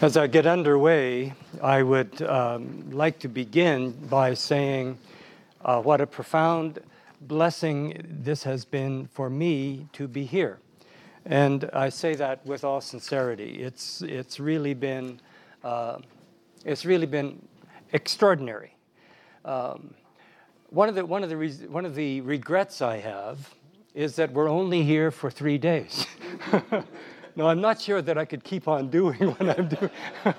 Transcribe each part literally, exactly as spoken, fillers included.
As I get underway, I would um, like to begin by saying uh, what a profound blessing this has been for me to be here. And I say that with all sincerity. It's it's really been uh, it's really been extraordinary. Um, one of the one of the re- one of the regrets I have is that we're only here for three days. No, I'm not sure that I could keep on doing what I'm doing.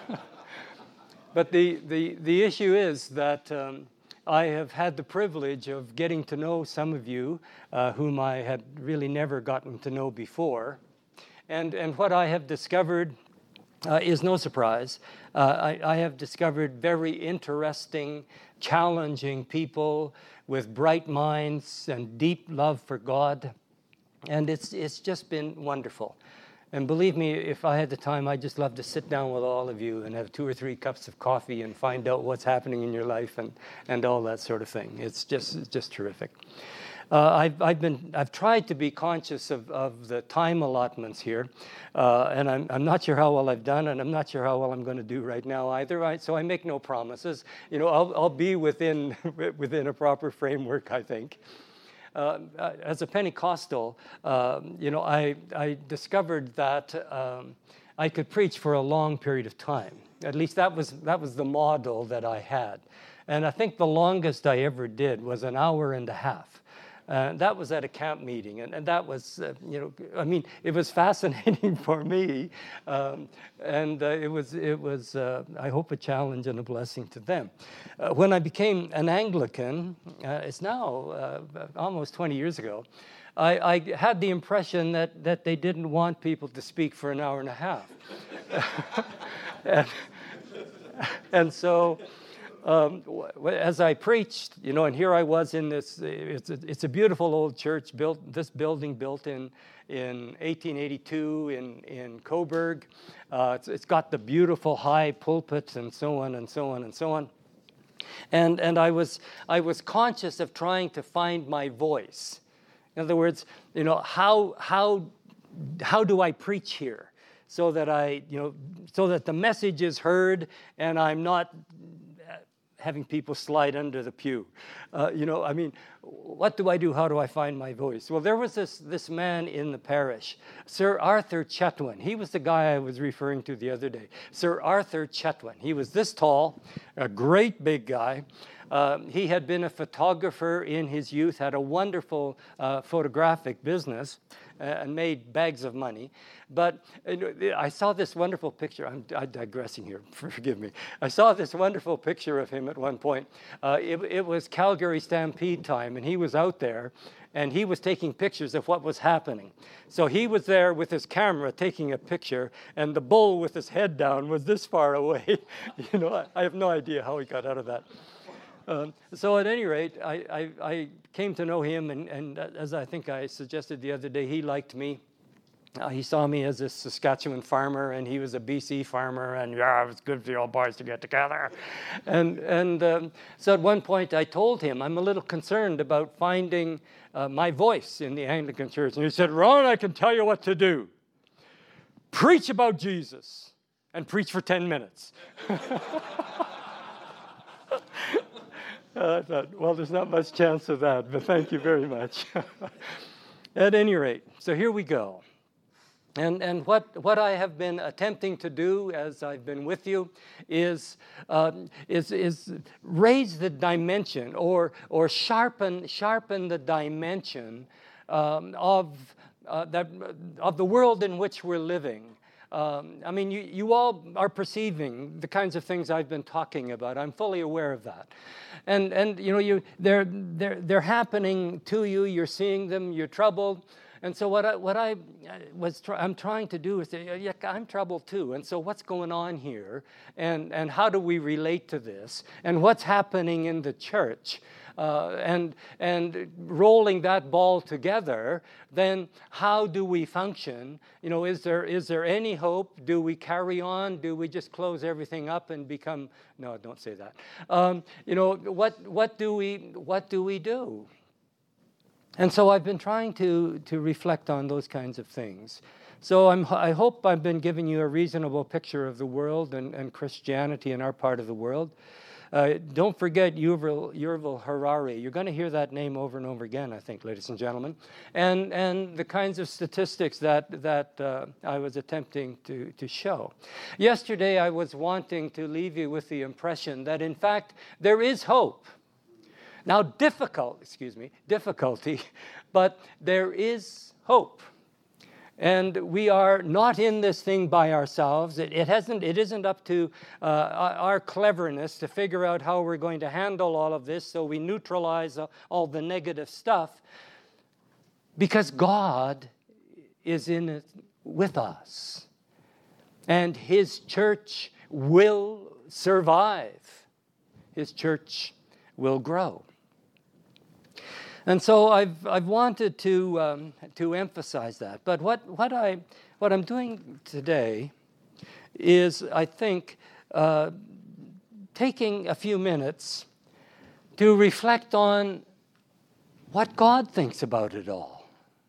But the, the, the issue is that um, I have had the privilege of getting to know some of you uh, whom I had really never gotten to know before. And, and what I have discovered uh, is no surprise. Uh, I, I have discovered very interesting, challenging people with bright minds and deep love for God. And it's, it's just been wonderful. And believe me, if I had the time, I'd just love to sit down with all of you and have two or three cups of coffee and find out what's happening in your life and, and all that sort of thing. It's just it's just terrific. Uh, I've I've been I've tried to be conscious of, of the time allotments here, uh, and I'm I'm not sure how well I've done, and I'm not sure how well I'm going to do right now either. Right? So I make no promises. You know, I'll I'll be within within a proper framework, I think. Uh, as a Pentecostal, uh, you know, I, I discovered that um, I could preach for a long period of time. At least that was that was the model that I had. And I think the longest I ever did was an hour and a half. Uh, that was at a camp meeting, and, and that was, uh, you know, I mean, it was fascinating for me, um, and uh, it was, it was, uh, I hope, a challenge and a blessing to them. Uh, when I became an Anglican, uh, it's now uh, almost twenty years ago, I, I had the impression that that they didn't want people to speak for an hour and a half, and, and so. Um, as I preached, you know, and here I was in this, it's a, it's a beautiful old church built, this building built in, in eighteen eighty-two in, in Coburg. Uh, it's, it's got the beautiful high pulpits and so on and so on and so on. And, and I was, I was conscious of trying to find my voice. In other words, you know, how, how, how do I preach here so that I, you know, so that the message is heard and I'm not having people slide under the pew. Uh, you know, I mean, what do I do? How do I find my voice? Well, there was this, this man in the parish, Sir Arthur Chetwynd. He was the guy I was referring to the other day. Sir Arthur Chetwynd. He was this tall, a great big guy. Uh, he had been a photographer in his youth, had a wonderful uh, photographic business, uh, and made bags of money. But you know, I saw this wonderful picture. I'm, I'm digressing here. Forgive me. I saw this wonderful picture of him at one point. Uh, it, it was Calgary Stampede time, and he was out there, and he was taking pictures of what was happening. So he was there with his camera taking a picture, and the bull with his head down was this far away. You know, I, I have no idea how he got out of that. Um, so at any rate, I, I, I came to know him, and, and as I think I suggested the other day, he liked me. Uh, he saw me as a Saskatchewan farmer, and he was a B C farmer, and yeah, it was good for the old boys to get together. And, and um, so at one point I told him, I'm a little concerned about finding uh, my voice in the Anglican Church. And he said, Ron, I can tell you what to do. Preach about Jesus, and preach for ten minutes. Uh, I thought, well, there's not much chance of that, but thank you very much. At any rate, so here we go. And and what what I have been attempting to do as I've been with you is um, is is raise the dimension or or sharpen sharpen the dimension um, of uh, that of the world in which we're living. Um, I mean, you, you all are perceiving the kinds of things I've been talking about. I'm fully aware of that. And, and you know, you, they're, they're, they're happening to you. You're seeing them. You're troubled. And so what I, what I was try, I'm trying to do is say, yeah, I'm troubled too. And so what's going on here? And, and how do we relate to this? And what's happening in the church? Uh, and and rolling that ball together, then how do we function? You know, is there is there any hope? Do we carry on? Do we just close everything up and become? No, don't say that. Um, you know, what what do we what do we do? And so I've been trying to to reflect on those kinds of things. So I'm, I hope I've been giving you a reasonable picture of the world and, and Christianity in our part of the world. Uh, don't forget Yuval, Yuval Harari. You're going to hear that name over and over again, I think, ladies and gentlemen. And, and the kinds of statistics that, that uh, I was attempting to, to show. Yesterday, I was wanting to leave you with the impression that, in fact, there is hope. Now, difficult, excuse me, difficulty, but there is hope. And we are not in this thing by ourselves. It, it hasn't. It isn't up to uh, our cleverness to figure out how we're going to handle all of this so we neutralize uh, all the negative stuff, because God is in it with us. And His church will survive. His church will grow. And so I've I've wanted to um, to emphasize that. But what what I what I'm doing today is, I think, uh, taking a few minutes to reflect on what God thinks about it all.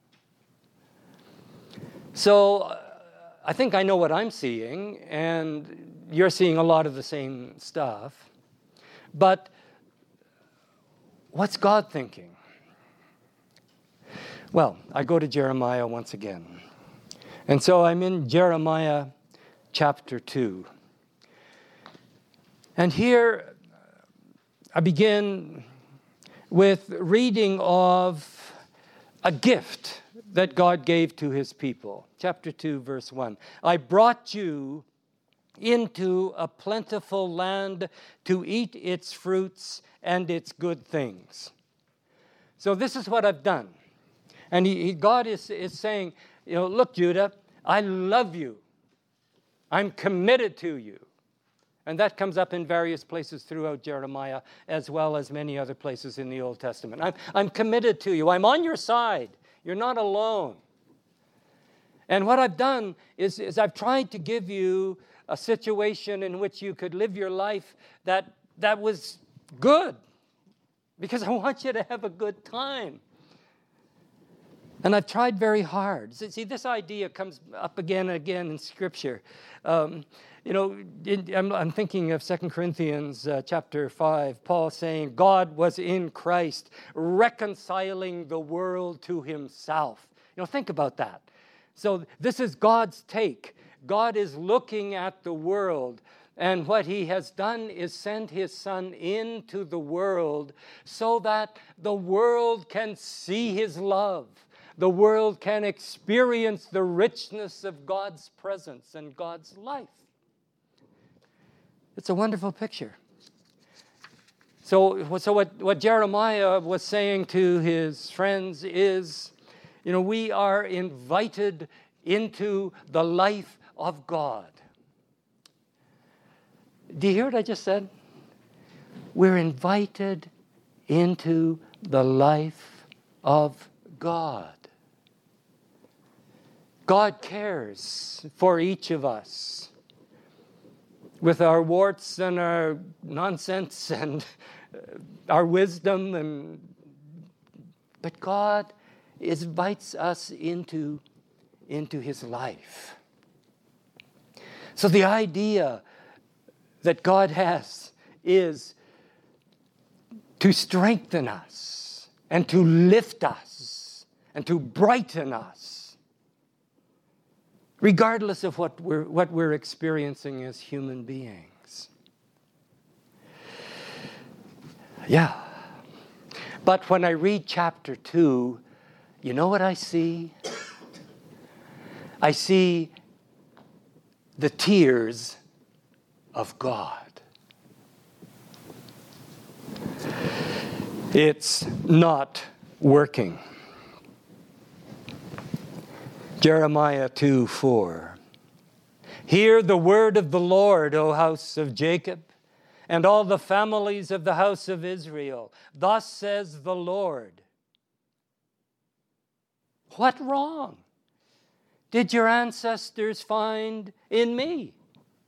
So uh, I think I know what I'm seeing, and you're seeing a lot of the same stuff. But what's God thinking? Well, I go to Jeremiah once again. And so I'm in Jeremiah chapter two. And here I begin with reading of a gift that God gave to His people. Chapter two, verse one. I brought you into a plentiful land to eat its fruits and its good things. So this is what I've done. And he, he, God is, is saying, you know, look, Judah, I love you. I'm committed to you. And that comes up in various places throughout Jeremiah, as well as many other places in the Old Testament. I'm, I'm committed to you. I'm on your side. You're not alone. And what I've done is, is I've tried to give you a situation in which you could live your life that, that was good, because I want you to have a good time. And I've tried very hard. See, this idea comes up again and again in Scripture. Um, you know, in, I'm, I'm thinking of Second Corinthians uh, chapter five, Paul saying, God was in Christ reconciling the world to Himself. You know, think about that. So this is God's take. God is looking at the world, and what He has done is send His Son into the world so that the world can see His love. The world can experience the richness of God's presence and God's life. It's a wonderful picture. So, so what, what Jeremiah was saying to his friends is, you know, we are invited into the life of God. Do you hear what I just said? We're invited into the life of God. God cares for each of us, with our warts and our nonsense and our wisdom, and but God invites us into, into His life. So the idea that God has is to strengthen us and to lift us and to brighten us, regardless of what we're, what we're experiencing as human beings. Yeah. But when I read chapter two, you know what I see? I see the tears of God. It's not working. Jeremiah two four. Hear the word of the Lord, O house of Jacob, and all the families of the house of Israel. Thus says the Lord. What wrong did your ancestors find in me?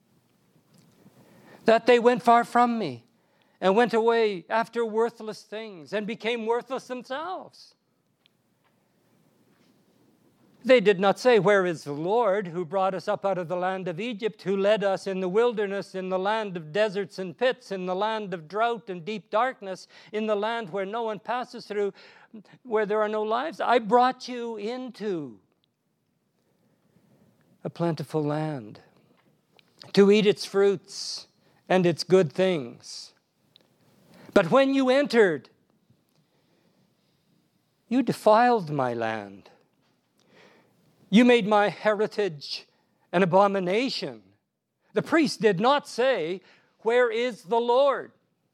That they went far from me and went away after worthless things and became worthless themselves. They did not say, "Where is the Lord who brought us up out of the land of Egypt, who led us in the wilderness, in the land of deserts and pits, in the land of drought and deep darkness, in the land where no one passes through, where there are no lives? I brought you into a plentiful land to eat its fruits and its good things. But when you entered, you defiled my land. You made my heritage an abomination." The priest did not say, "Where is the Lord?"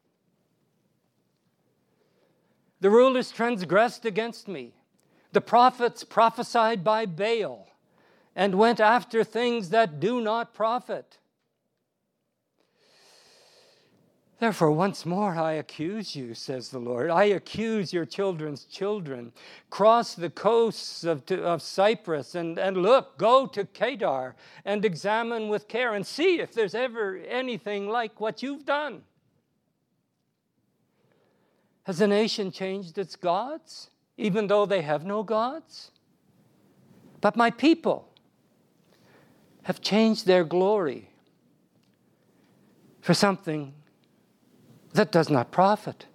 The rulers transgressed against me. The prophets prophesied by Baal and went after things that do not profit. Therefore, once more I accuse you, says the Lord. I accuse your children's children. Cross the coasts of, of Cyprus and, and look, go to Kedar and examine with care and see if there's ever anything like what you've done. Has a nation changed its gods, even though they have no gods? But my people have changed their glory for something that does not profit.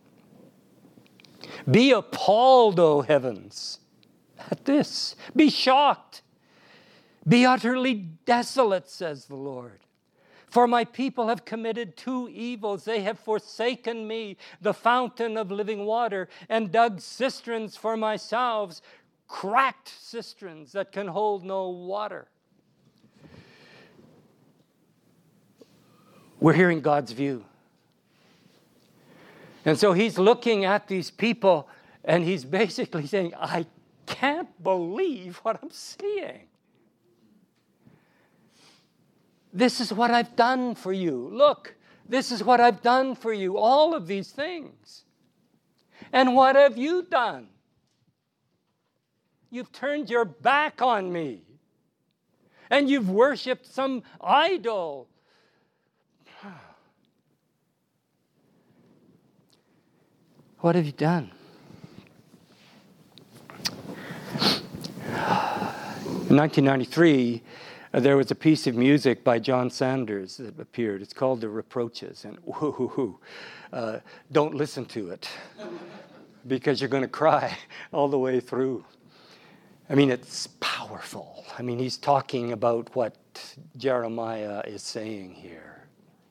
Be appalled, O heavens, at this. Be shocked. Be utterly desolate, says the Lord. For my people have committed two evils. They have forsaken me, the fountain of living water, and dug cisterns for themselves, cracked cisterns that can hold no water. We're hearing God's view. And so he's looking at these people and he's basically saying, I can't believe what I'm seeing. This is what I've done for you. Look, this is what I've done for you. All of these things. And what have you done? You've turned your back on me. And you've worshipped some idol. What have you done? In nineteen ninety-three, uh, there was a piece of music by John Sanders that appeared. It's called The Reproaches. And whoo-hoo-hoo, uh, don't listen to it because you're going to cry all the way through. I mean, it's powerful. I mean, he's talking about what Jeremiah is saying here.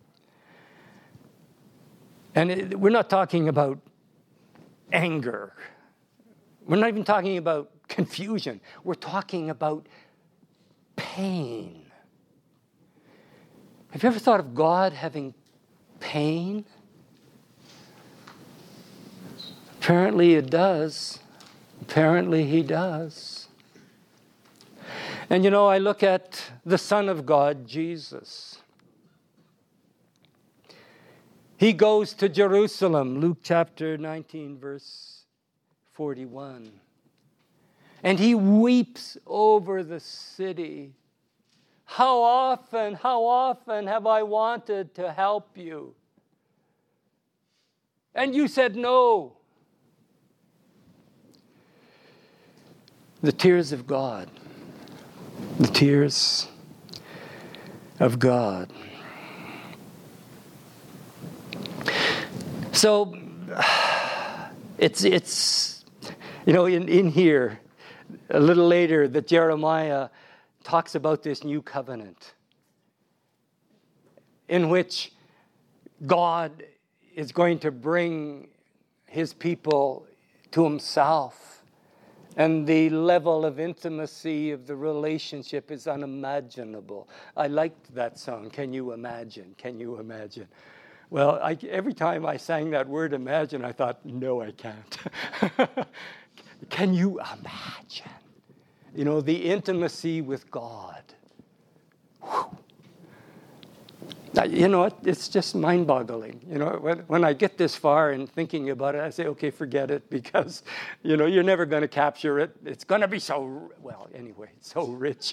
And it, we're not talking about anger. We're not even talking about confusion. We're talking about pain. Have you ever thought of God having pain? Apparently it does. Apparently he does. And you know, I look at the Son of God, Jesus. He goes to Jerusalem, Luke chapter nineteen, verse forty-one. And he weeps over the city. How often, how often have I wanted to help you? And you said no. The tears of God. The tears of God. So, it's, it's you know, in, in here, a little later, that Jeremiah talks about this new covenant in which God is going to bring his people to himself. And the level of intimacy of the relationship is unimaginable. I liked that song, Can You Imagine? Can You Imagine? Well, I, every time I sang that word imagine, I thought, no, I can't. Can you imagine? You know, the intimacy with God. Whew. You know, it, it's just mind-boggling. You know, when, when I get this far in thinking about it, I say, okay, forget it, because, you know, you're never going to capture it. It's going to be so, well, anyway, so rich.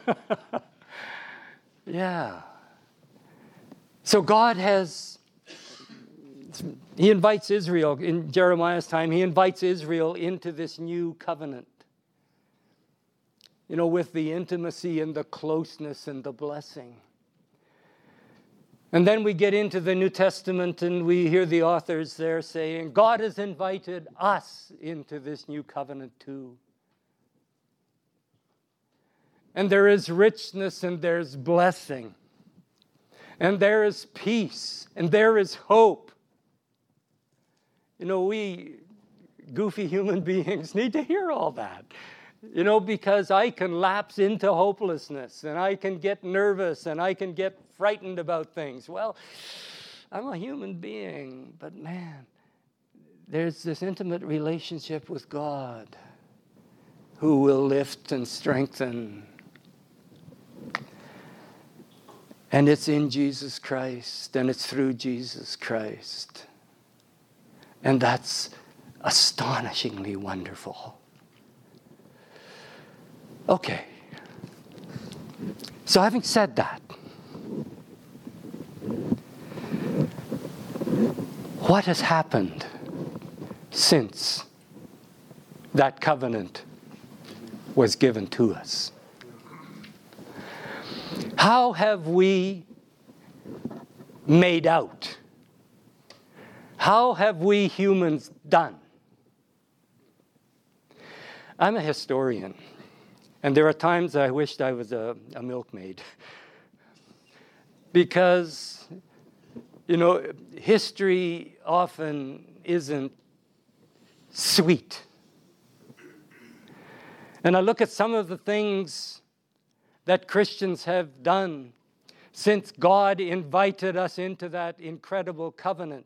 Yeah. So God has, he invites Israel, in Jeremiah's time, he invites Israel into this new covenant. you know, with the intimacy and the closeness and the blessing. And then we get into the New Testament and we hear the authors there saying, God has invited us into this new covenant too. And there is richness and there's blessing. And there is peace and there is hope. You know, we goofy human beings need to hear all that. You know, because I can lapse into hopelessness and I can get nervous and I can get frightened about things. Well, I'm a human being, but man, there's this intimate relationship with God who will lift and strengthen. And it's in Jesus Christ and it's through Jesus Christ. And that's astonishingly wonderful. Okay. So having said that, what has happened since that covenant was given to us? How have we made out? How have we humans done? I'm a historian. And there are times I wished I was a, a milkmaid. Because, you know, history often isn't sweet. And I look at some of the things that Christians have done since God invited us into that incredible covenant.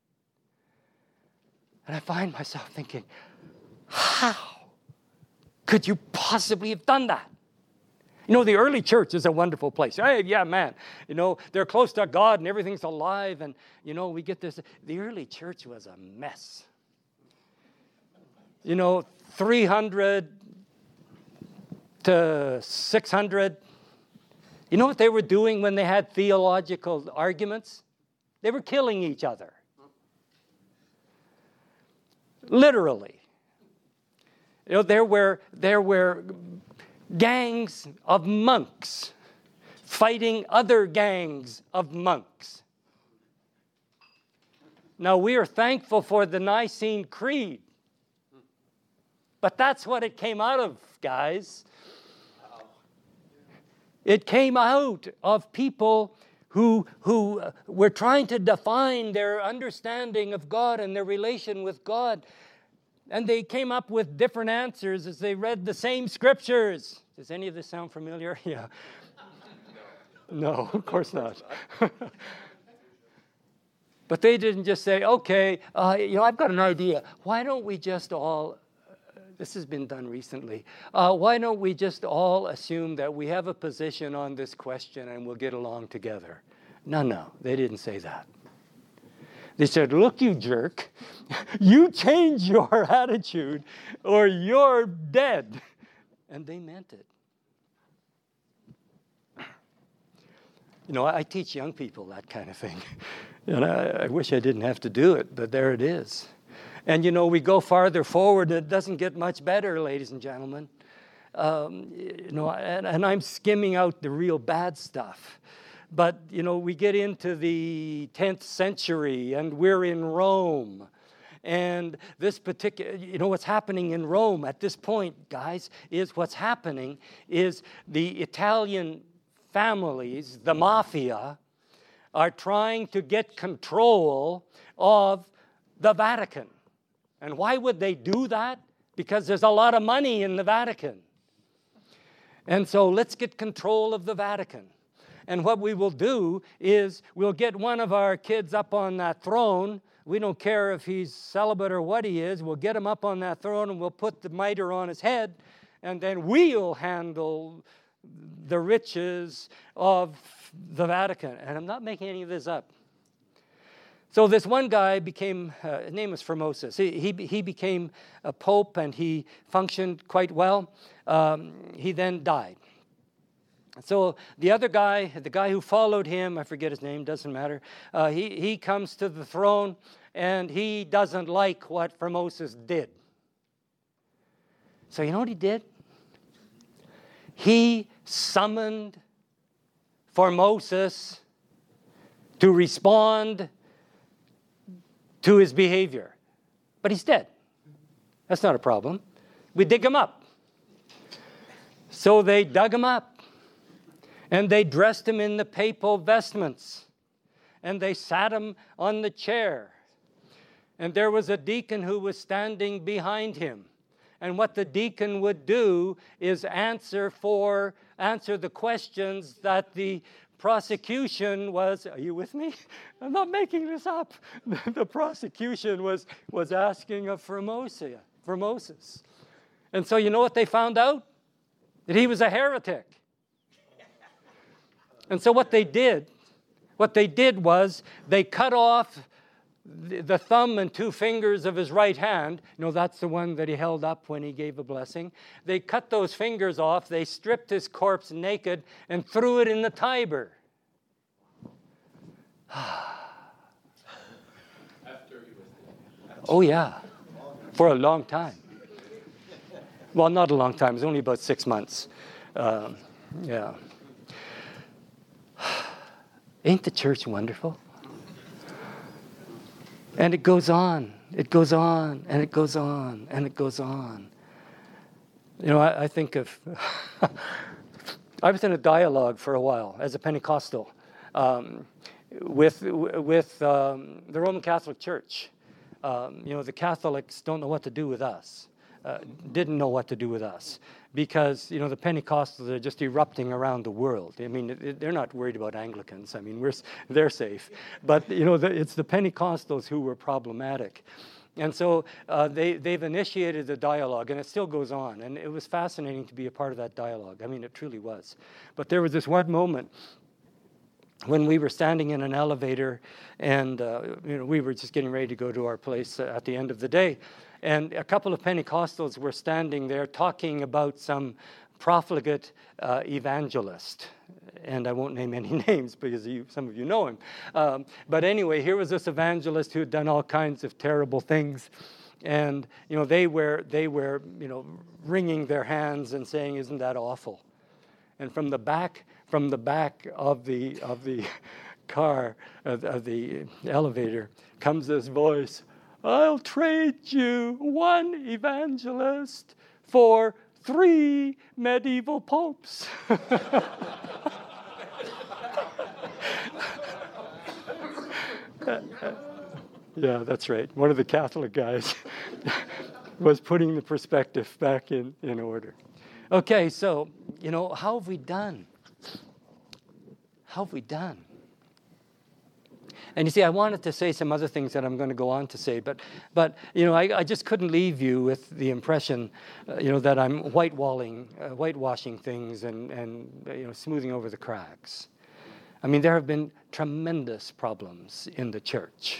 And I find myself thinking, how could you possibly have done that? You know, the early church is a wonderful place. Hey, yeah, man. You know, they're close to God and everything's alive. And, you know, we get this. The early church was a mess. You know, three hundred to six hundred. You know what they were doing when they had theological arguments? They were killing each other. Literally. You know, there were, there were gangs of monks fighting other gangs of monks. Now, we are thankful for the Nicene Creed. But that's what it came out of, guys. It came out of people who, who were trying to define their understanding of God and their relation with God. And they came up with different answers as they read the same scriptures. Does any of this sound familiar? Yeah. No, of course not. But they didn't just say, okay, uh, you know, I've got an idea. Why don't we just all, uh, this has been done recently, uh, why don't we just all assume that we have a position on this question and we'll get along together? No, no, they didn't say that. They said, look, you jerk, you change your attitude or you're dead. And they meant it. You know, I teach young people that kind of thing. And I, I wish I didn't have to do it, but there it is. And, you know, we go farther forward, and it doesn't get much better, ladies and gentlemen. Um, you know, and, and I'm skimming out the real bad stuff. But, you know, we get into the tenth century and we're in Rome. And this particular, you know, what's happening in Rome at this point, guys, is what's happening is the Italian families, the mafia, are trying to get control of the Vatican. And why would they do that? Because there's a lot of money in the Vatican. And so let's get control of the Vatican. And what we will do is we'll get one of our kids up on that throne. We don't care if he's celibate or what he is. We'll get him up on that throne and we'll put the mitre on his head. And then we'll handle the riches of the Vatican. And I'm not making any of this up. So this one guy became, uh, his name was Formosus. He, he, he became a pope and he functioned quite well. Um, he then died. So the other guy, the guy who followed him, I forget his name, doesn't matter. Uh, he, he comes to the throne and he doesn't like what Formosus did. So you know what he did? he summoned Formosus to respond to his behavior. But he's dead. That's not a problem. We dig him up. So they dug him up, and they dressed him in the papal vestments, and they sat him on the chair. And there was a deacon who was standing behind him. And what the deacon would do is answer for, answer the questions that the prosecution was, are you with me? I'm not making this up. The prosecution was, was asking of Formosa, Formosus. And so you know what they found out? That he was a heretic. And so what they did, what they did was they cut off the thumb and two fingers of his right hand. You know, that's the one that he held up when he gave a blessing. They cut those fingers off. They stripped his corpse naked and threw it in the Tiber. Oh, yeah. For a long time. Well, not a long time. It was only about six months. Um, yeah. Ain't the church wonderful? And it goes on, it goes on, and it goes on, and it goes on. You know, I, I think of, I was in a dialogue for a while as a Pentecostal um, with, with um, the Roman Catholic Church. Um, you know, the Catholics don't know what to do with us, uh, didn't know what to do with us. Because, you know, the Pentecostals are just erupting around the world. I mean, they're not worried about Anglicans. I mean, we're, they're safe. But, you know, the, it's the Pentecostals who were problematic. And so uh, they, they've initiated the dialogue, and it still goes on. And it was fascinating to be a part of that dialogue. I mean, it truly was. But there was this one moment when we were standing in an elevator, and, uh, you know, we were just getting ready to go to our place at the end of the day. And a couple of Pentecostals were standing there talking about some profligate uh, evangelist. And I won't name any names because you, some of you know him. Um, but anyway, here was this evangelist who had done all kinds of terrible things. And, you know, they were, they were, you know, wringing their hands and saying, isn't that awful? And from the back, from the back of the, of the car, of, of the elevator, comes this voice, I'll trade you one evangelist for three medieval popes. Yeah, that's right. One of the Catholic guys was putting the perspective back in, in order. Okay, so, you know, how have we done? How have we done? And you see, I wanted to say some other things that I'm going to go on to say, but, but you know, I, I just couldn't leave you with the impression, uh, you know, that I'm whitewalling, uh, whitewashing things and, and uh, you know, smoothing over the cracks. I mean, there have been tremendous problems in the church.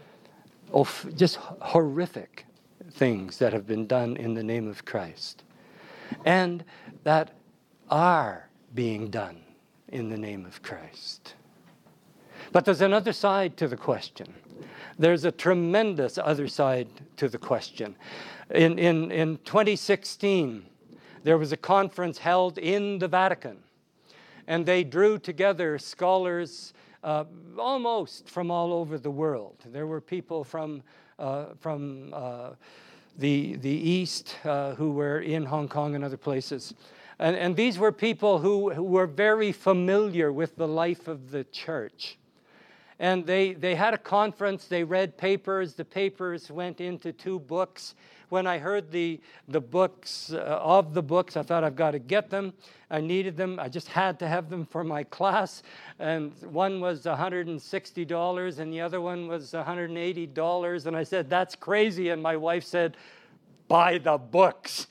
Of just horrific things that have been done in the name of Christ, and that are being done in the name of Christ. But there's another side to the question. There's a tremendous other side to the question. In, in, in twenty sixteen, there was a conference held in the Vatican, and they drew together scholars uh, almost from all over the world. There were people from, uh, from uh, the, the East uh, who were in Hong Kong and other places. And, and these were people who, who were very familiar with the life of the church. And they, they had a conference, they read papers, the papers went into two books. When I heard the, the books, uh, of the books, I thought, I've got to get them. I needed them, I just had to have them for my class. And one was one hundred sixty dollars and the other one was one hundred eighty dollars. And I said, that's crazy. And my wife said, buy the books.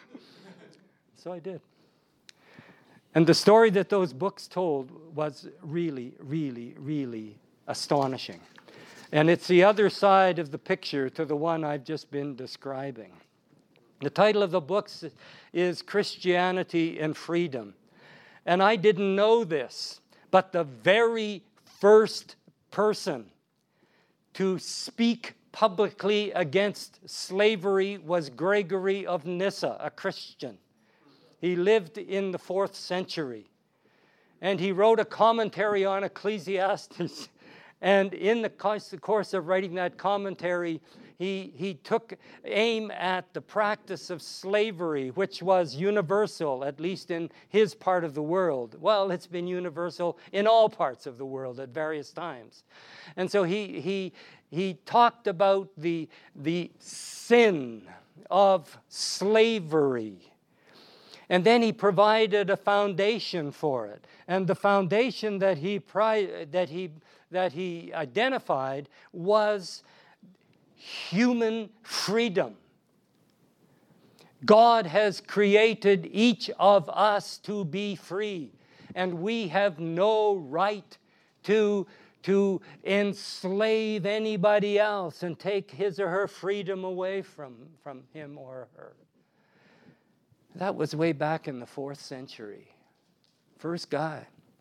So I did. And the story that those books told was really, really, really astonishing. And it's the other side of the picture to the one I've just been describing. The title of the books is Christianity and Freedom. And I didn't know this, but the very first person to speak publicly against slavery was Gregory of Nyssa, a Christian. He lived in the fourth century. And he wrote a commentary on Ecclesiastes. And in the course of writing that commentary, he, he took aim at the practice of slavery, which was universal, at least in his part of the world. Well, it's been universal in all parts of the world at various times. And so he, he, he talked about the, the sin of slavery. And then he provided a foundation for it. And the foundation that he pri- that he that he identified was human freedom. God has created each of us to be free, and we have no right to to enslave anybody else and take his or her freedom away from, from him or her. That was way back in the fourth century. First guy.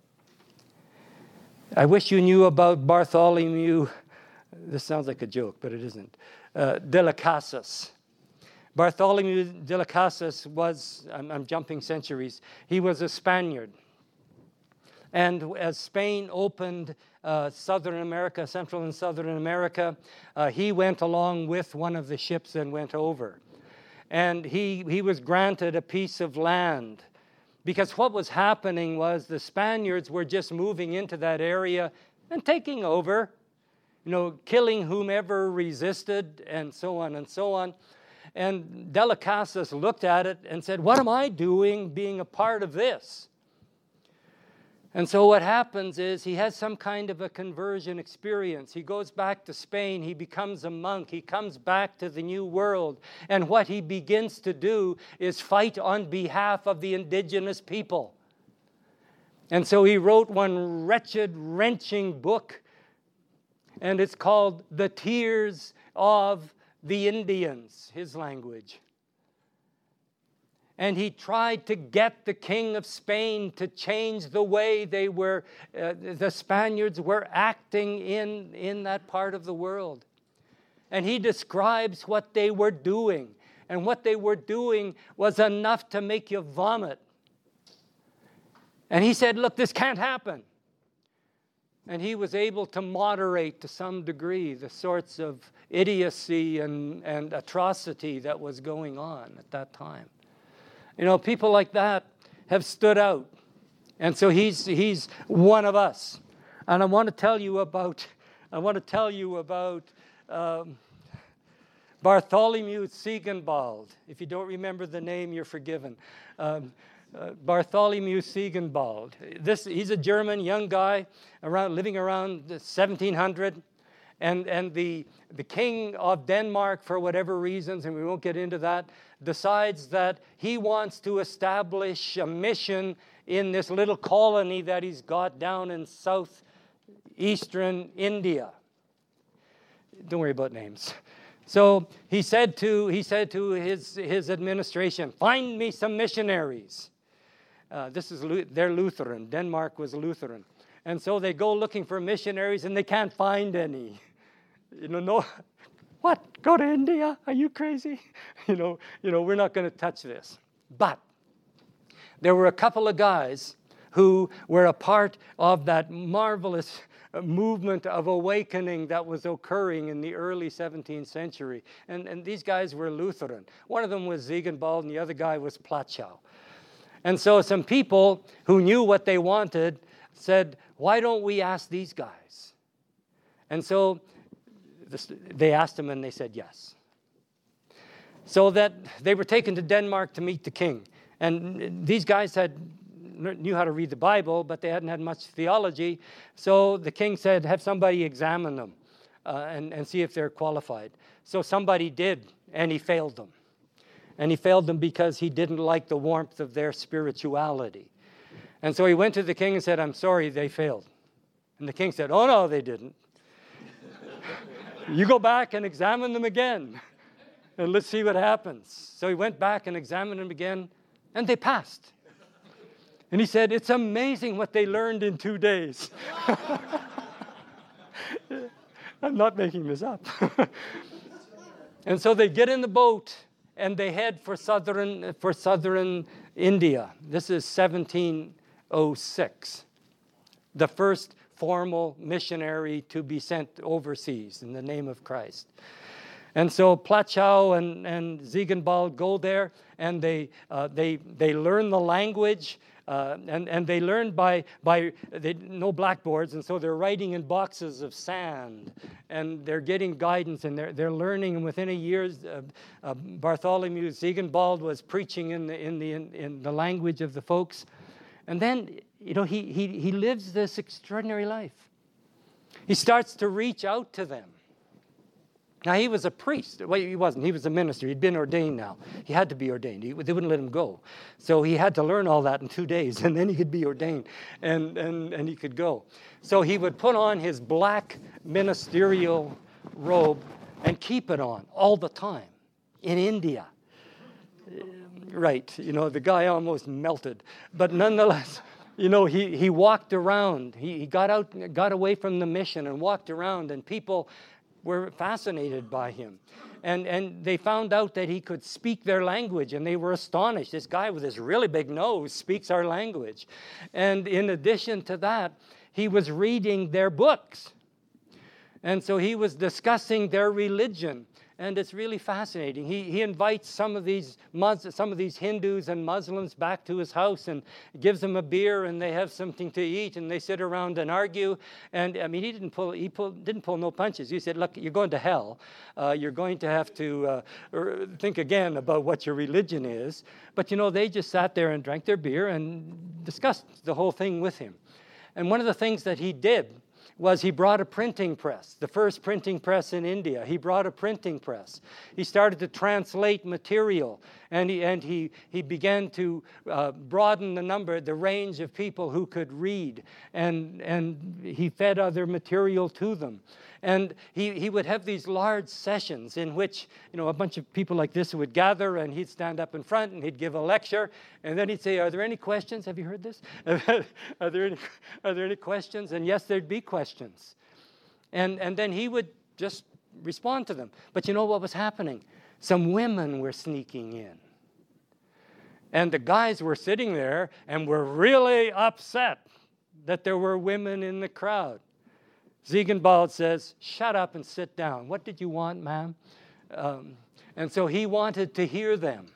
I wish you knew about Bartholomew. This sounds like a joke, but it isn't. Uh, de las Casas. Bartholomew de las Casas was, I'm, I'm jumping centuries, he was a Spaniard. And as Spain opened uh, Southern America, Central and Southern America, uh, he went along with one of the ships and went over. And he, he was granted a piece of land, because what was happening was the Spaniards were just moving into that area and taking over, you know, killing whomever resisted and so on and so on. And de las Casas looked at it and said, what am I doing being a part of this? And so what happens is he has some kind of a conversion experience. He goes back to Spain. He becomes a monk. He comes back to the New World. And what he begins to do is fight on behalf of the indigenous people. And so he wrote one wretched, wrenching book. And it's called The Tears of the Indians, his language. And he tried to get the king of Spain to change the way they were, uh, the Spaniards were acting in, in that part of the world. And he describes what they were doing. And what they were doing was enough to make you vomit. And he said, look, this can't happen. And he was able to moderate to some degree the sorts of idiocy and, and atrocity that was going on at that time. You know, people like that have stood out. And so he's he's one of us. And I want to tell you about, I want to tell you about um, Bartholomew Siegenbald. If you don't remember the name, you're forgiven. Um, uh, Bartholomew Siegenbald. This, he's a German young guy around living around seventeen hundred. And, and the, the king of Denmark, for whatever reasons, and we won't get into that, decides that he wants to establish a mission in this little colony that he's got down in southeastern India. Don't worry about names. So he said to, he said to his, his administration, find me some missionaries. Uh, this is, they're Lutheran. Denmark was Lutheran. And so they go looking for missionaries, and they can't find any. You know, no, what? Go to India? Are you crazy? You know, you know, we're not going to touch this. But there were a couple of guys who were a part of that marvelous movement of awakening that was occurring in the early seventeenth century. And, and these guys were Lutheran. One of them was Siegenbald, and the other guy was Platschau. And so some people who knew what they wanted said, why don't we ask these guys? And so this, they asked them, and they said yes. So that they were taken to Denmark to meet the king. And these guys had knew how to read the Bible, but they hadn't had much theology. So the king said, have somebody examine them uh, and, and see if they're qualified. So somebody did, and he failed them. And he failed them because he didn't like the warmth of their spirituality. And so he went to the king and said, I'm sorry, they failed. And the king said, oh, no, they didn't. You go back and examine them again, and let's see what happens. So he went back and examined them again, and they passed. And he said, it's amazing what they learned in two days. I'm not making this up. And so they get in the boat, and they head for southern, for southern India. This is seventeen oh six. The first formal missionary to be sent overseas in the name of Christ. And so Platschau and, and Ziegenbalg go there, and they, uh, they, they learn the language, uh, and, and they learn by, by they, no blackboards, and so they're writing in boxes of sand, and they're getting guidance, and they're, they're learning, and within a year, uh, uh, Bartholomew Ziegenbalg was preaching in the, in, the, in, in the language of the folks. And then, you know, he, he, he lives this extraordinary life. He starts to reach out to them. Now, he was a priest. Well, he wasn't. He was a minister. He'd been ordained now. He had to be ordained. He, they wouldn't let him go. So he had to learn all that in two days, and then he could be ordained, and, and, and he could go. So he would put on his black ministerial robe and keep it on all the time in India. Right. You know, the guy almost melted. But nonetheless, you know, he, he walked around. He, he got out, got away from the mission and walked around, and people were fascinated by him. And, and they found out that he could speak their language, and they were astonished. This guy with this really big nose speaks our language. And in addition to that, he was reading their books. And so he was discussing their religion. And it's really fascinating. He, he invites some of these Mus- some of these Hindus and Muslims back to his house and gives them a beer, and they have something to eat, and they sit around and argue. And I mean, he didn't pull he pull, didn't pull no punches. He said, "Look, you're going to hell. Uh, you're going to have to uh, think again about what your religion is." But you know, they just sat there and drank their beer and discussed the whole thing with him. And one of the things that he did was he brought a printing press, the first printing press in India. He brought a printing press. He started to translate material, and he, and he, he began to uh, broaden the number, the range of people who could read, and, and he fed other material to them. And he, he would have these large sessions in which, you know, a bunch of people like this would gather, and he'd stand up in front and he'd give a lecture, and then he'd say, "Are there any questions? Have you heard this? are there any are there any questions?" And yes, there'd be questions. And and then he would just respond to them. But you know what was happening? Some women were sneaking in. And the guys were sitting there and were really upset that there were women in the crowd. Ziegenbalg says, "Shut up and sit down." "What did you want, ma'am?" Um, and so he wanted to hear them.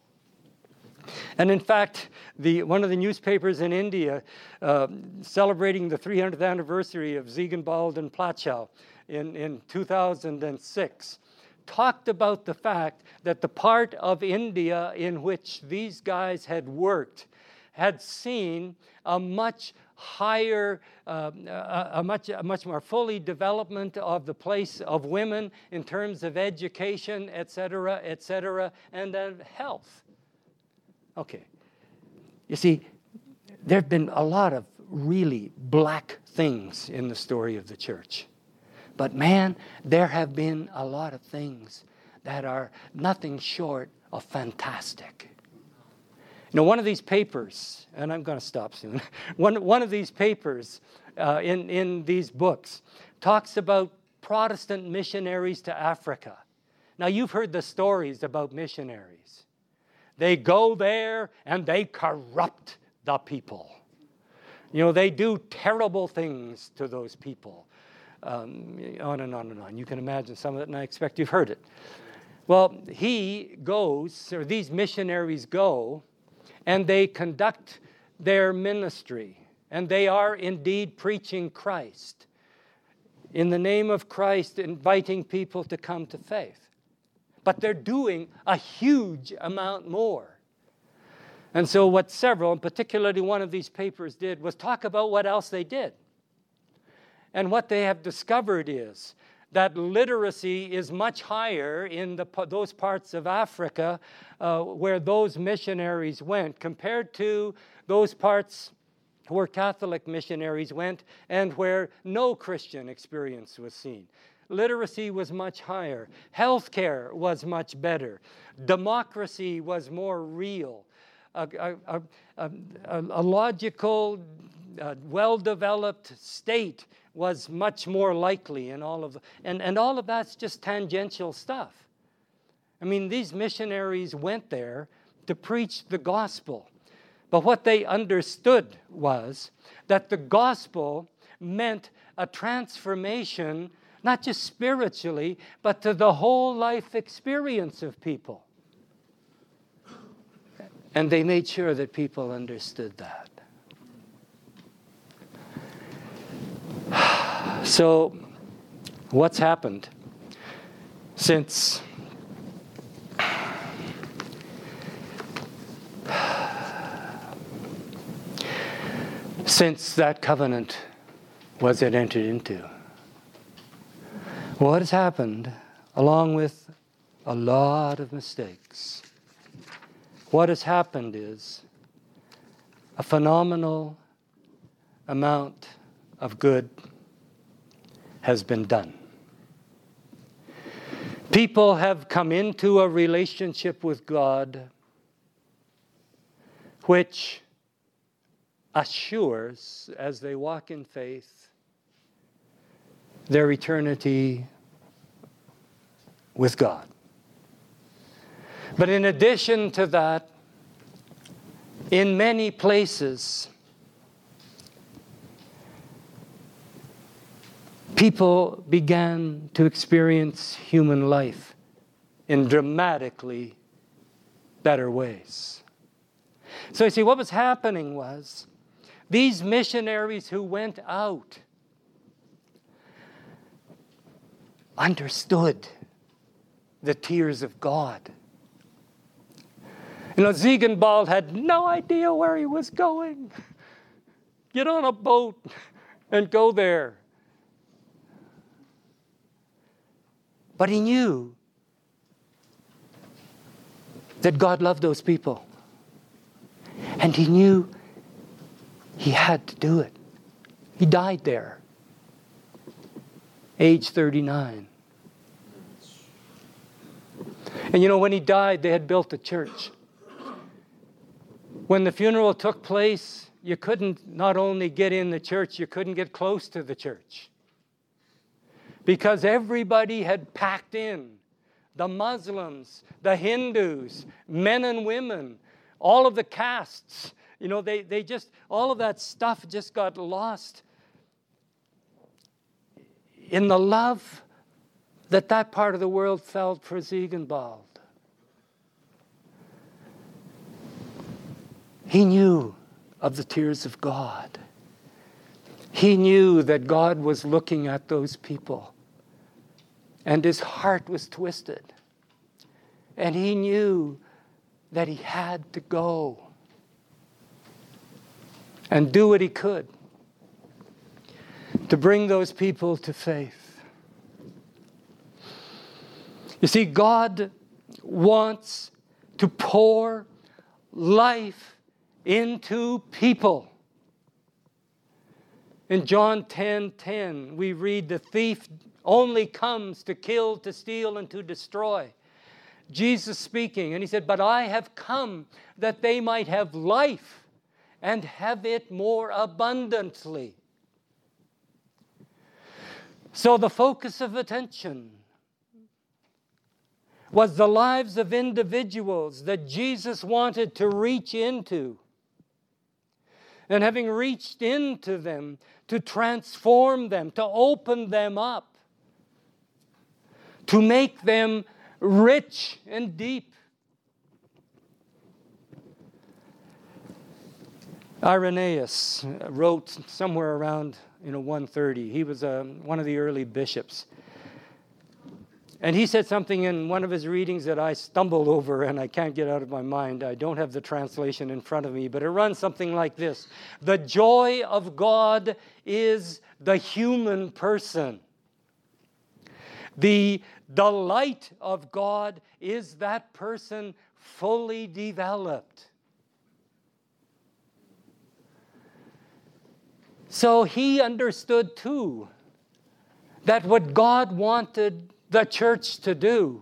And in fact, the, one of the newspapers in India, uh, celebrating the three hundredth anniversary of Ziegenbalg and Platschau in, in two thousand six, talked about the fact that the part of India in which these guys had worked had seen a much higher, uh, a, a much a much more fully development of the place of women in terms of education, et cetera, et cetera, and of health. Okay. You see, there have been a lot of really black things in the story of the church. But man, there have been a lot of things that are nothing short of fantastic. You know, one of these papers, and I'm going to stop soon, one, one of these papers uh, in, in these books talks about Protestant missionaries to Africa. Now, you've heard the stories about missionaries. They go there and they corrupt the people. You know, they do terrible things to those people. Um, on and on and on. You can imagine some of it, and I expect you've heard it. Well, he goes, or these missionaries go, and they conduct their ministry. And they are indeed preaching Christ. In the name of Christ, inviting people to come to faith. But they're doing a huge amount more. And so what several, and particularly one of these papers did, was talk about what else they did. And what they have discovered is that literacy is much higher in the, those parts of Africa uh, where those missionaries went compared to those parts where Catholic missionaries went and where no Christian experience was seen. Literacy was much higher. Healthcare was much better. Democracy was more real. A, a, a, a, a logical, uh, well-developed state was much more likely in all of the, and, and all of that's just tangential stuff. I mean, these missionaries went there to preach the gospel. But what they understood was that the gospel meant a transformation, not just spiritually, but to the whole life experience of people. And they made sure that people understood that. So, what's happened since since that covenant was it entered into? What has happened, along with a lot of mistakes, what has happened is a phenomenal amount of good has been done. People have come into a relationship with God which assures, as they walk in faith, their eternity with God. But in addition to that, in many places, people began to experience human life in dramatically better ways. So you see, what was happening was these missionaries who went out understood the tears of God. You know, Ziegenbalg had no idea where he was going. Get on a boat and go there. But he knew that God loved those people. And he knew he had to do it. He died there, age thirty-nine. And you know, when he died, they had built a church. When the funeral took place, you couldn't not only get in the church, you couldn't get close to the church. Because everybody had packed in. The Muslims, the Hindus, men and women, all of the castes. You know, they, they just, all of that stuff just got lost in the love that that part of the world felt for Ziegenbalg. He knew of the tears of God. He knew that God was looking at those people. And his heart was twisted. And he knew that he had to go and do what he could to bring those people to faith. You see, God wants to pour life into people. In John ten ten, we read, the thief only comes to kill, to steal, and to destroy. Jesus speaking, and he said, but I have come that they might have life and have it more abundantly. So the focus of attention was the lives of individuals that Jesus wanted to reach into. And having reached into them, to transform them, to open them up, to make them rich and deep. Irenaeus wrote somewhere around, you know, one thirty. He was uh, one of the early bishops. And he said something in one of his readings that I stumbled over and I can't get out of my mind. I don't have the translation in front of me, but it runs something like this. The joy of God is the human person. The delight of God is that person fully developed. So he understood too that what God wanted the church to do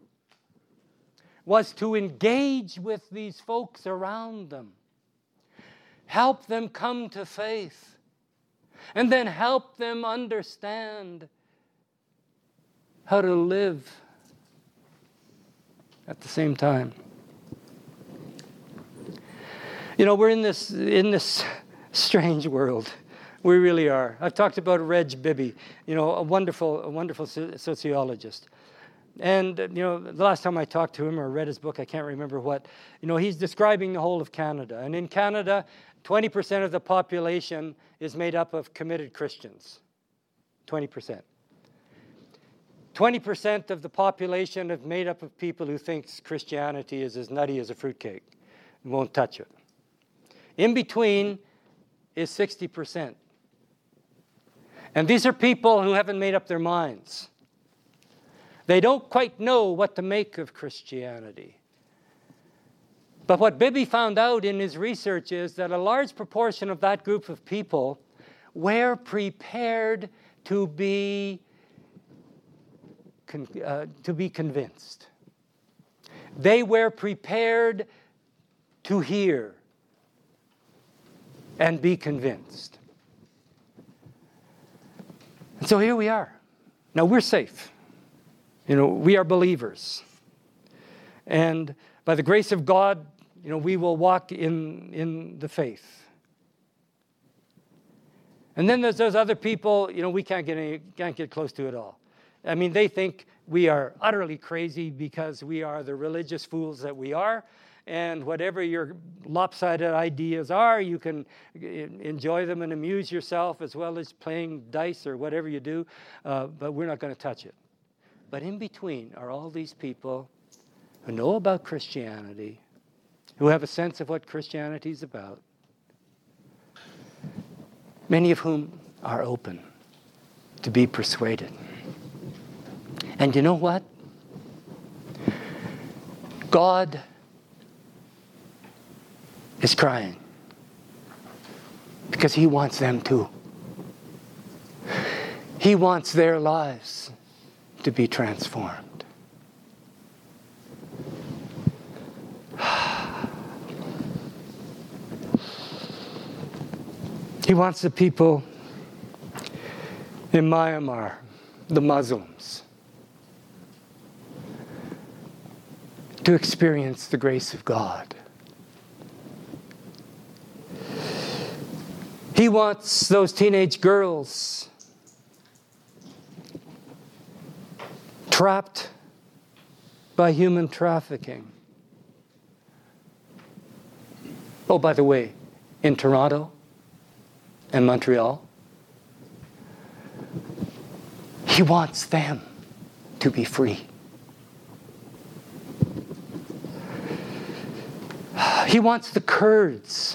was to engage with these folks around them, help them come to faith, and then help them understand how to live at the same time. You know, we're in this in this strange world. We really are. I've talked about Reg Bibby, you know, a wonderful, a wonderful sociologist. And, you know, the last time I talked to him or read his book, I can't remember what, you know, he's describing the whole of Canada. And in Canada, twenty percent of the population is made up of committed Christians. twenty percent. twenty percent of the population is made up of people who thinks Christianity is as nutty as a fruitcake and won't touch it. In between is sixty percent. And these are people who haven't made up their minds. They don't quite know what to make of Christianity. But what Bibby found out in his research is that a large proportion of that group of people were prepared to be, con- uh, to be convinced. They were prepared to hear and be convinced. And so here we are. Now we're safe. You know, we are believers. And by the grace of God, you know, we will walk in, in the faith. And then there's those other people, you know, we can't get any, can't get close to at all. I mean, they think we are utterly crazy because we are the religious fools that we are. And whatever your lopsided ideas are, you can enjoy them and amuse yourself as well as playing dice or whatever you do, uh, but we're not going to touch it. But in between are all these people who know about Christianity, who have a sense of what Christianity is about, many of whom are open to be persuaded. And you know what? God is crying because he wants them too. He wants their lives to be transformed. He wants the people in Myanmar, the Muslims, to experience the grace of God. He wants those teenage girls trapped by human trafficking. Oh, by the way, in Toronto and Montreal, he wants them to be free. He wants the Kurds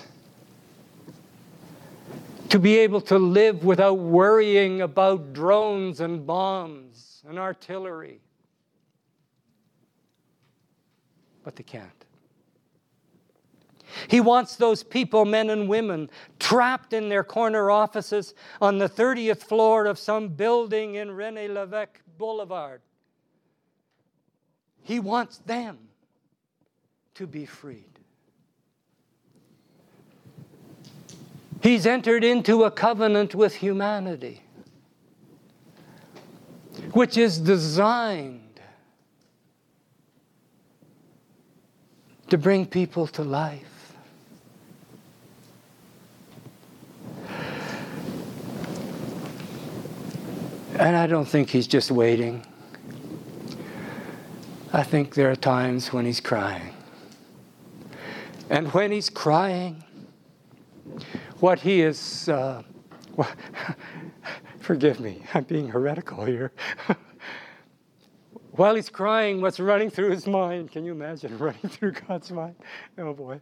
to be able to live without worrying about drones and bombs and artillery. But they can't. He wants those people, men and women, trapped in their corner offices on the thirtieth floor of some building in René Lévesque Boulevard. He wants them to be freed. He's entered into a covenant with humanity, which is designed to bring people to life. And I don't think he's just waiting. I think there are times when he's crying. And when he's crying, what he is, uh, well, forgive me, I'm being heretical here. While he's crying, what's running through his mind? Can you imagine running through God's mind? Oh boy.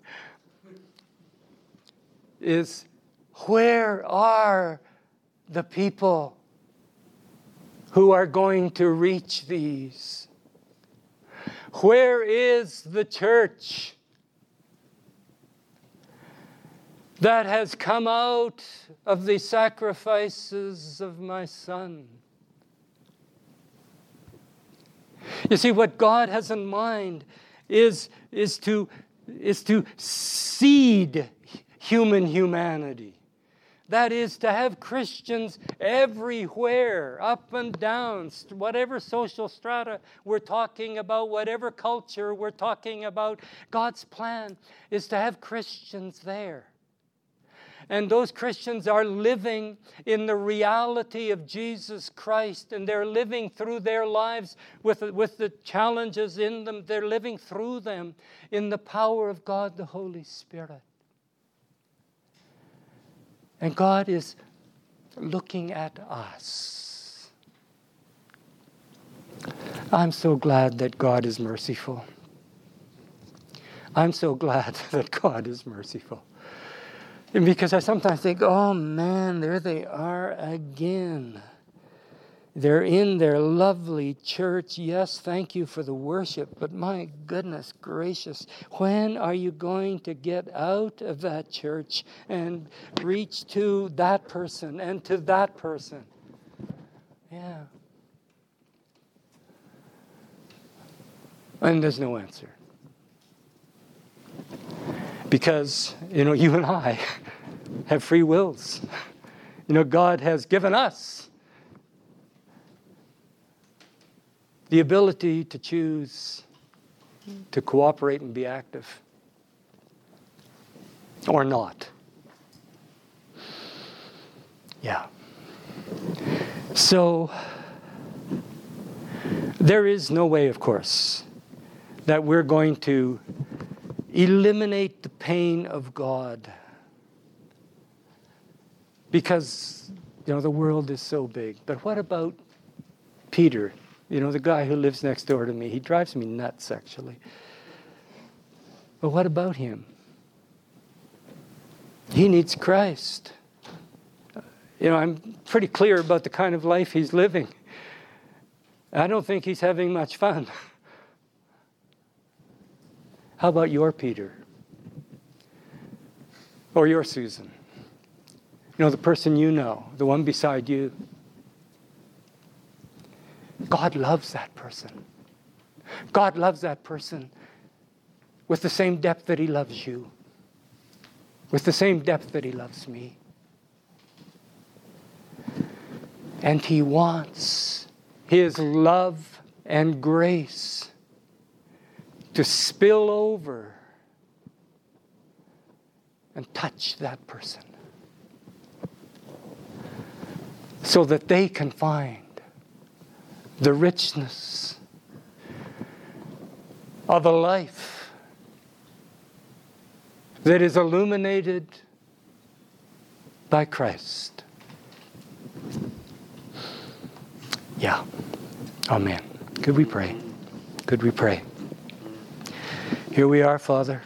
Is, where are the people who are going to reach these? Where is the church that has come out of the sacrifices of my Son? You see, what God has in mind is, is, to, is to seed human humanity. That is to have Christians everywhere, up and down, whatever social strata we're talking about, whatever culture we're talking about. God's plan is to have Christians there. And those Christians are living in the reality of Jesus Christ, and they're living through their lives with, with the challenges in them. They're living through them in the power of God, the Holy Spirit. And God is looking at us. I'm so glad that God is merciful. I'm so glad that God is merciful. And because I sometimes think, oh man, there they are again. They're in their lovely church. Yes, thank you for the worship, but my goodness gracious, when are you going to get out of that church and reach to that person and to that person? Yeah. And there's no answer. Because, you know, you and I have free wills. You know, God has given us the ability to choose to cooperate and be active or not. Yeah. So, there is no way, of course, that we're going to eliminate the pain of God, because, you know, the world is so big. But what about Peter? You know, the guy who lives next door to me. He drives me nuts, actually. But what about him? He needs Christ. You know, I'm pretty clear about the kind of life he's living. I don't think he's having much fun. How about your Peter? Or your Susan? You know, the person you know, the one beside you. God loves that person. God loves that person with the same depth that he loves you, with the same depth that he loves me. And he wants his love and grace to spill over and touch that person so that they can find the richness of a life that is illuminated by Christ. Yeah. Amen. Could we pray? Could we pray? Here we are, Father.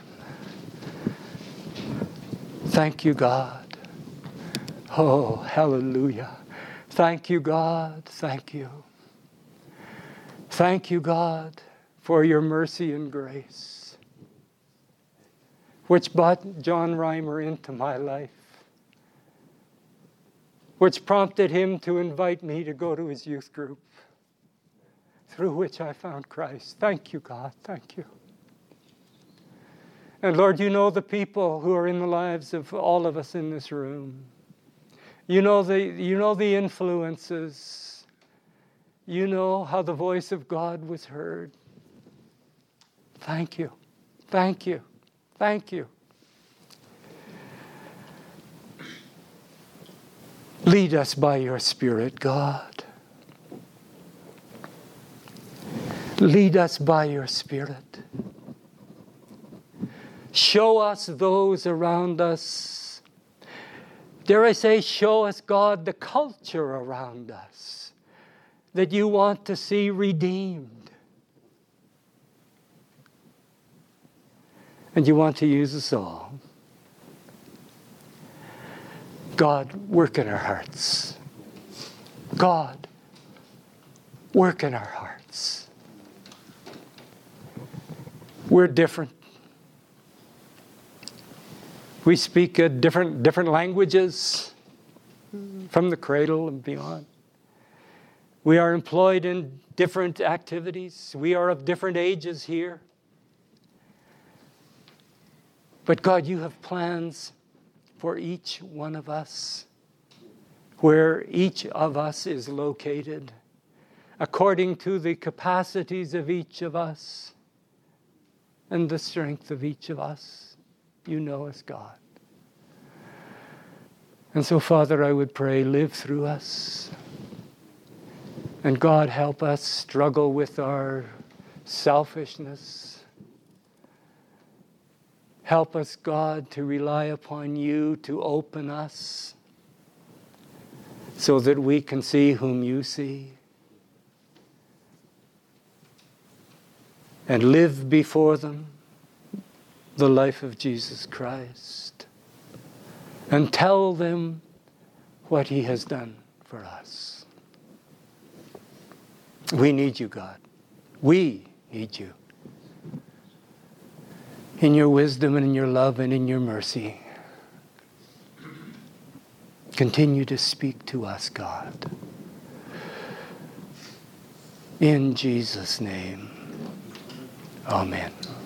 Thank you, God. Oh, hallelujah. Thank you, God. Thank you. Thank you, God, for your mercy and grace, which brought John Reimer into my life, which prompted him to invite me to go to his youth group, through which I found Christ. Thank you, God. Thank you. And Lord, you know the people who are in the lives of all of us in this room. You know the, you know the influences. You know how the voice of God was heard. Thank you. Thank you. Thank you. Lead us by your Spirit, God. Lead us by your Spirit. Show us those around us. Dare I say, show us, God, the culture around us that you want to see redeemed. And you want to use us all. God, work in our hearts. God, work in our hearts. We're different. We speak uh, different, different languages from the cradle and beyond. We are employed in different activities. We are of different ages here. But God, you have plans for each one of us. where each of us is located, according to the capacities of each of us and the strength of each of us. You know us, God. And so, Father, I would pray, live through us. And God, help us struggle with our selfishness. Help us, God, to rely upon you to open us so that we can see whom you see and live before them the life of Jesus Christ and tell them what he has done for us. We need you, God. We need you. In your wisdom and in your love and in your mercy, continue to speak to us, God. In Jesus' name, amen.